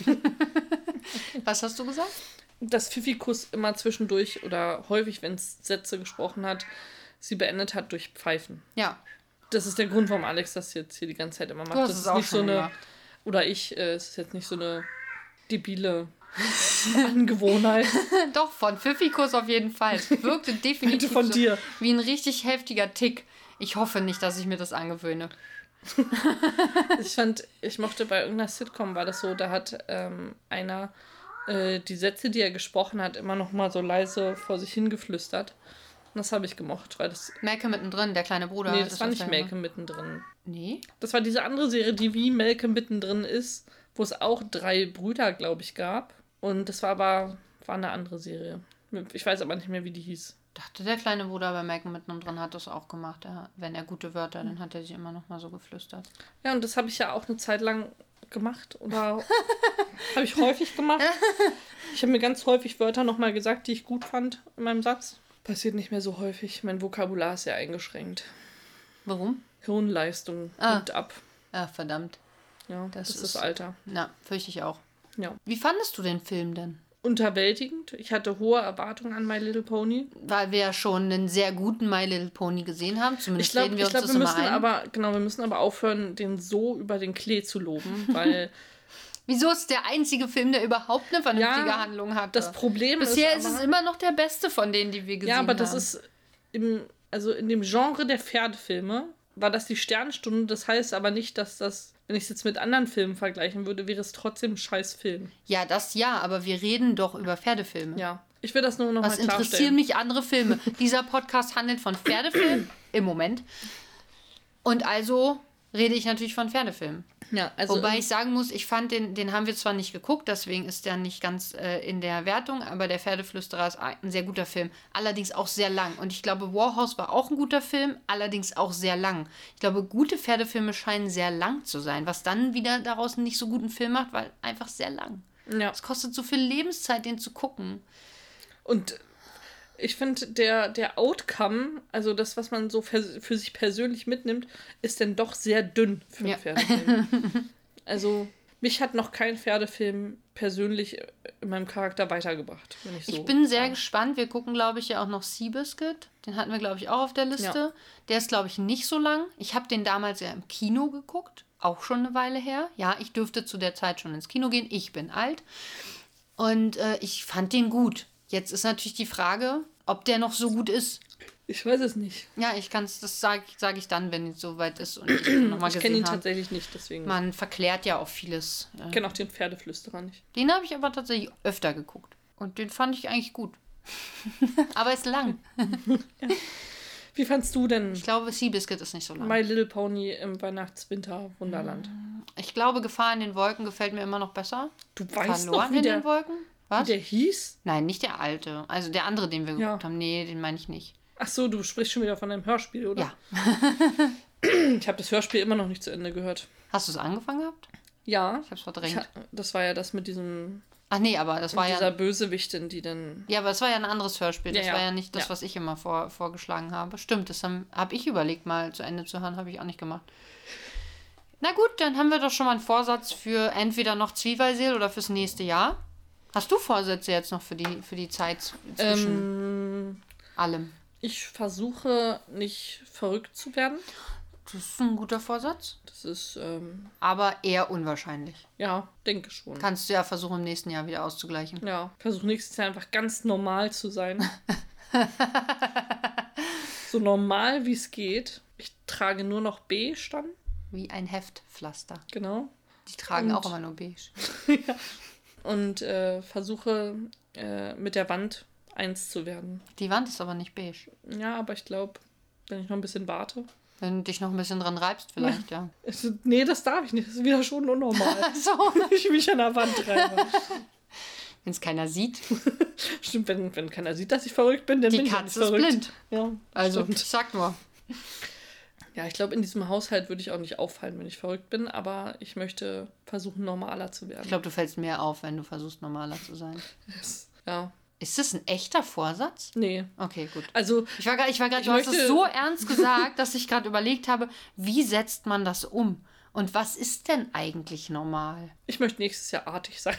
Was hast du gesagt? Dass Pfiffikus immer zwischendurch oder häufig, wenn es Sätze gesprochen hat, sie beendet hat durch Pfeifen. Ja. Das ist der Grund, warum Alex das jetzt hier die ganze Zeit immer macht. Du hast Das es ist auch nicht so schon eine. gemacht. Oder es ist jetzt nicht so eine debile Angewohnheit. Doch, von Pfiffikus auf jeden Fall. Es wirkte definitiv von so dir. wie ein richtig heftiger Tick. Ich hoffe nicht, dass ich mir das angewöhne. Ich mochte bei irgendeiner Sitcom, war das so, da hat einer die Sätze, die er gesprochen hat, immer noch mal so leise vor sich hingeflüstert. Und das habe ich gemocht, weil das. Malcolm mittendrin, der kleine Bruder. Nee, hat das war nicht öfter Malcolm mittendrin. gemacht. Nee? Das war diese andere Serie, die wie Malcolm mittendrin ist, wo es auch 3 Brüder, glaube ich, gab. Und das war eine andere Serie. Ich weiß aber nicht mehr, wie die hieß. Dachte, der kleine Bruder bei Malcolm mittendrin hat das auch gemacht. Wenn er gute Wörter, dann hat er sie immer noch mal so geflüstert. Ja, und das habe ich ja auch eine Zeit lang gemacht. Oder habe ich häufig gemacht. Ich habe mir ganz häufig Wörter nochmal gesagt, die ich gut fand in meinem Satz. Passiert nicht mehr so häufig. Mein Vokabular ist sehr eingeschränkt. Warum? Hirnleistung Ah. nimmt ab. Ah, verdammt. Ja, Das das ist ist- das Alter. Na, fürchte ich auch. Ja. Wie fandest du den Film denn? Unterwältigend. Ich hatte hohe Erwartungen an My Little Pony. Weil wir ja schon einen sehr guten My Little Pony gesehen haben. Zumindest reden wir uns das wir immer müssen ein. wir müssen aber aufhören, den so über den Klee zu loben, weil Wieso ist der einzige Film, der überhaupt eine vernünftige Ja, Handlung hatte? das Problem Bisher ist ist aber, es immer noch der beste von denen, die wir gesehen haben. ja, aber das ist in dem Genre der Pferdefilme war das die Sternstunde. Das heißt aber nicht, dass das, wenn ich es jetzt mit anderen Filmen vergleichen würde, wäre es trotzdem ein scheiß Film. Ja, das ja, aber wir reden doch über Pferdefilme. Ja, ich will das nur noch mal Was interessieren klarstellen. mich andere Filme? Dieser Podcast handelt von Pferdefilmen im Moment. Und also rede ich natürlich von Pferdefilmen. Ja, also Wobei ich sagen muss, ich fand den haben wir zwar nicht geguckt, deswegen ist der nicht ganz in der Wertung, aber der Pferdeflüsterer ist ein sehr guter Film. Allerdings auch sehr lang. Und ich glaube, Warhouse war auch ein guter Film, allerdings auch sehr lang. Ich glaube, gute Pferdefilme scheinen sehr lang zu sein, was dann wieder daraus einen nicht so guten Film macht, weil einfach sehr lang. ja. Es kostet so viel Lebenszeit, den zu gucken. Und ich finde, der Outcome, also das, was man so für sich persönlich mitnimmt, ist dann doch sehr dünn für einen Ja. Pferdefilm. Also, mich hat noch kein Pferdefilm persönlich in meinem Charakter weitergebracht. Wenn ich so Ich bin sehr sage. gespannt. Wir gucken, glaube ich, ja auch noch Seabiscuit. Den hatten wir, glaube ich, auch auf der Liste. Ja. Der ist, glaube ich, nicht so lang. Ich habe den damals ja im Kino geguckt. Auch schon eine Weile her. Ja, ich dürfte zu der Zeit schon ins Kino gehen. Ich bin alt. Und ich fand den gut. Jetzt ist natürlich die Frage, ob der noch so gut ist. Ich weiß es nicht. Ja, das sag ich dann, wenn es soweit ist und ich ihn nochmal gesehen habe. Ich kenne ihn tatsächlich nicht, deswegen. Man verklärt ja auch vieles. Ich kenne auch den Pferdeflüsterer nicht. Den habe ich aber tatsächlich öfter geguckt. Und den fand ich eigentlich gut. Aber ist lang. Ja. Wie fandst du denn Ich glaube, Seabiscuit ist nicht so lang. My Little Pony im Weihnachts-Winter-Wunderland? Ich glaube, Gefahr in den Wolken gefällt mir immer noch besser. Du weißt Verloren noch, wie in der, den Wolken? wie Was? der hieß? Nein, nicht der alte. Also der andere, den wir Ja. geguckt haben. Nee, den meine ich nicht. Ach so, du sprichst schon wieder von einem Hörspiel, oder? Ja. Ich habe das Hörspiel immer noch nicht zu Ende gehört. Hast du es angefangen gehabt? Ja. Ich hab's verdrängt. Das war ja das mit diesem Ach nee, aber das war dieser ja... Bösewichtin, die dann... Ja, aber das war ja ein anderes Hörspiel. Das Ja, ja. war ja nicht das, Ja. was ich immer vorgeschlagen habe. Stimmt, das hab ich überlegt, mal zu Ende zu hören. Habe ich auch nicht gemacht. Na gut, dann haben wir doch schon mal einen Vorsatz für entweder noch Zwiebelseel oder fürs nächste Jahr. Hast du Vorsätze jetzt noch für die Zeit zwischen allem? Ich versuche nicht verrückt zu werden. Das ist ein guter Vorsatz. Das ist, Aber eher unwahrscheinlich. ja, denke schon. Kannst du ja versuchen, im nächsten Jahr wieder auszugleichen. Ja, versuche nächstes Jahr einfach ganz normal zu sein. So normal wie es geht. Ich trage nur noch beige dann. Wie ein Heftpflaster. Genau. Die tragen Und- auch immer nur beige. Und versuche mit der Wand eins zu werden. Die Wand ist aber nicht beige. Ja, aber ich glaube, wenn ich noch ein bisschen warte. Wenn du dich noch ein bisschen dran reibst, vielleicht, ja. Nee, das darf ich nicht. Das ist wieder schon unnormal. So. Ich mich an der Wand reibe. Wenn es keiner sieht. Stimmt, wenn keiner sieht, dass ich verrückt bin, dann Die bin ich Katze nicht ist verrückt. blind. Ja, Also, stimmt. sag nur. Ja, ich glaube, in diesem Haushalt würde ich auch nicht auffallen, wenn ich verrückt bin, aber ich möchte versuchen, normaler zu werden. Ich glaube, du fällst mehr auf, wenn du versuchst, normaler zu sein. Ja. Ist das ein echter Vorsatz? Nee. Okay, gut. Also, Ich war gerade, du hast möchte- es so ernst gesagt, dass ich gerade überlegt habe, wie setzt man das um? Und was ist denn eigentlich normal? ich möchte nächstes Jahr artig sein.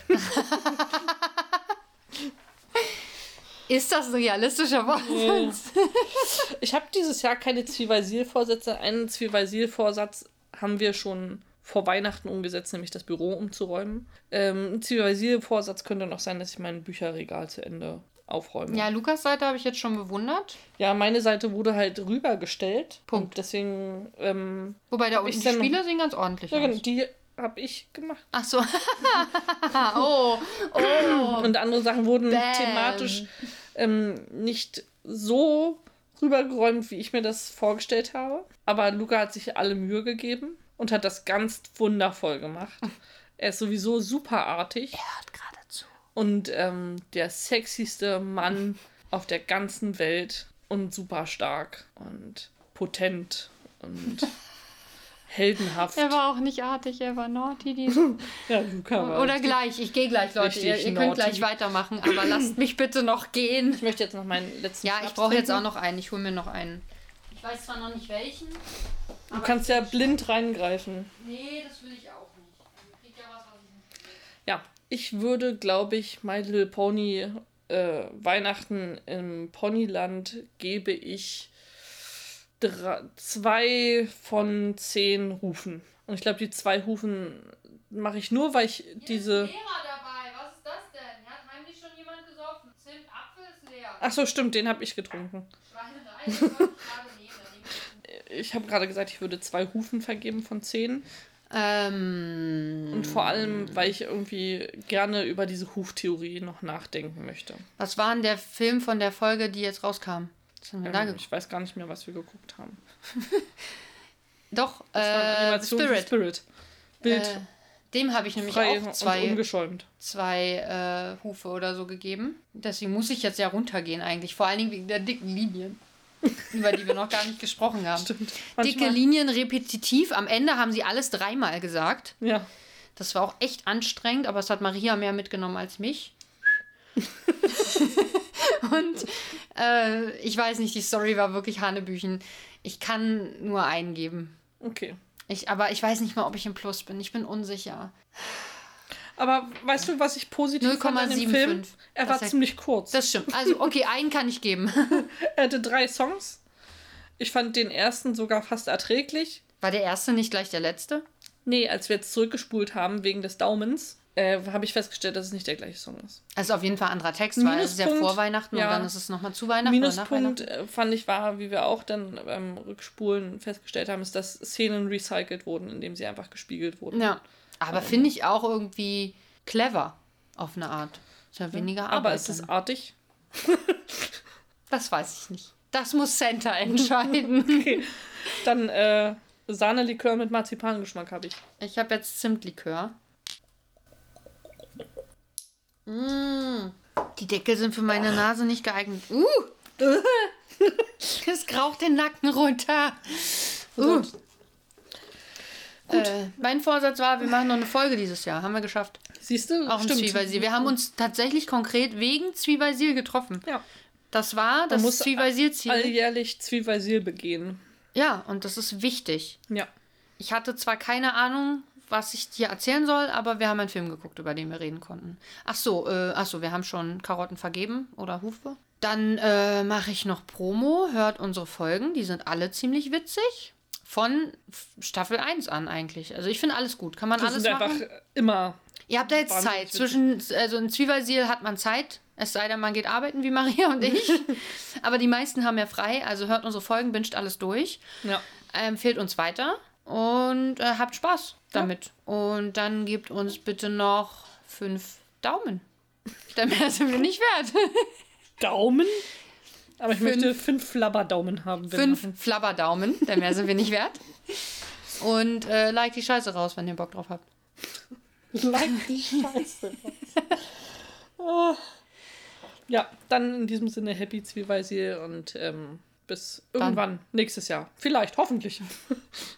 Ist das ein realistischer Vorsatz? Ich habe dieses Jahr keine Zwiebelsil-Vorsätze. Einen Zwiebelsil-Vorsatz haben wir schon vor Weihnachten umgesetzt, nämlich das Büro umzuräumen. Ein Zwiebelsil-Vorsatz könnte noch sein, dass ich mein Bücherregal zu Ende aufräume. Ja, Lukas Seite habe ich jetzt schon bewundert. Ja, meine Seite wurde halt rübergestellt. Punkt. Und deswegen, Wobei da unten ich die dann- Spiele sehen ganz ordentlich ja, aus. die habe ich gemacht. Ach so. Oh. Und andere Sachen wurden Bam. thematisch nicht so rübergeräumt, wie ich mir das vorgestellt habe. Aber Luca hat sich alle Mühe gegeben und hat das ganz wundervoll gemacht. Er ist sowieso super artig Er hört gerade zu. und der sexyste Mann auf der ganzen Welt und super stark und potent und heldenhaft. Er war auch nicht artig, er war naughty. Ja, Luca war Oder gleich, ich gehe gleich, Leute. Ihr richtig könnt naughty. gleich weitermachen, aber lasst mich bitte noch gehen. Ich möchte jetzt noch meinen letzten Ja, ich Schnaps brauche jetzt trinken. auch noch einen. Ich hole mir noch einen. Ich weiß zwar noch nicht welchen. Du kannst ja blind reingreifen. Nee, das will ich auch nicht. Ich krieg ja was ich nicht will. Ja, ich würde, glaube ich, My Little Pony Weihnachten im Ponyland gebe ich 2 von 10 Hufen. Und ich glaube, die 2 Hufen mache ich nur, weil ich diese... Lehrer dabei, was ist das denn? Hat heimlich schon jemand gesoffen? Zimt, Apfel ist leer. Ach so, stimmt, den habe ich getrunken. Schweinerei, das wollte ich gerade nehmen. Dann nehme ich Ich habe gerade gesagt, ich würde 2 Hufen vergeben von 10. Und vor allem, weil ich irgendwie gerne über diese Huftheorie noch nachdenken möchte. Was war denn der Film von der Folge, die jetzt rauskam? Was haben wir da geguckt? Ich weiß gar nicht mehr, was wir geguckt haben. Doch, Das war eine Animation von Spirit. Spirit. Bild. Dem habe ich nämlich Frei auch und zwei ungeschäumt. Hufe oder so gegeben. Deswegen muss ich jetzt ja runtergehen eigentlich. Vor allen Dingen wegen der dicken Linien, über die wir noch gar nicht gesprochen haben. Stimmt. Dicke Manchmal- Linien, repetitiv. Am Ende haben sie alles 3-mal gesagt. Ja. Das war auch echt anstrengend, aber es hat Maria mehr mitgenommen als mich. Und ich weiß nicht, die Story war wirklich Hanebüchen. Ich kann nur eingeben. Okay. Aber ich weiß nicht mal, ob ich im Plus bin. Ich bin unsicher. Aber weißt du, was ich positiv fand an dem 0,75. Film? Er war Das heißt- ziemlich kurz. Das stimmt. Also, okay, einen kann ich geben. Er hatte 3 Songs. Ich fand den ersten sogar fast erträglich. War der erste nicht gleich der letzte? Nee, als wir jetzt zurückgespult haben wegen des Daumens, habe ich festgestellt, dass es nicht der gleiche Song ist. Also auf jeden Fall anderer Text, weil es ist ja vor Weihnachten und dann ist es nochmal zu Weihnachten. Minuspunkt fand ich war, wie wir auch dann beim Rückspulen festgestellt haben, ist, dass Szenen recycelt wurden, indem sie einfach gespiegelt wurden. Ja, aber finde ich auch irgendwie clever auf eine Art. Ist ja weniger Arbeit. Aber ist es artig? Das weiß ich nicht. Das muss Santa entscheiden. Okay. Dann Sahnelikör mit Marzipangeschmack habe ich. Ich habe jetzt Zimtlikör. Die Deckel sind für meine Nase nicht geeignet. Es kraucht den Nacken runter. Mein Vorsatz war, wir machen noch eine Folge dieses Jahr. Haben wir geschafft. Siehst du? Auch ein Zwiebelsil. Wir haben uns tatsächlich konkret wegen Zwiebelsil getroffen. Ja. Das war das Zwiebelsil-Ziel. Alljährlich Zwiebelsil begehen. Ja, und das ist wichtig. Ja. Ich hatte zwar keine Ahnung, was ich dir erzählen soll, aber wir haben einen Film geguckt, über den wir reden konnten. Ach so, wir haben schon Karotten vergeben oder Hufe. Dann mache ich noch Promo, hört unsere Folgen, die sind alle ziemlich witzig. Von Staffel 1 an eigentlich. Also ich finde alles gut. Kann man alles machen. Einfach immer. Ihr habt da jetzt Zeit. Also in Zwiebelsil hat man Zeit. Es sei denn, man geht arbeiten wie Maria und ich. Aber die meisten haben ja frei. Also hört unsere Folgen, binscht alles durch. Ja. Empfehlt uns weiter. Und habt Spaß damit. Ja. Und dann gebt uns bitte noch 5 Daumen. Denn mehr sind wir nicht wert. Daumen? Aber ich möchte 5 Flabberdaumen haben. 5 Flabberdaumen, denn mehr sind wir nicht wert. Und like die Scheiße raus, wenn ihr Bock drauf habt. Like die Scheiße raus. Ja, dann in diesem Sinne Happy Zwiebelsil und bis irgendwann nächstes Jahr. Vielleicht, hoffentlich.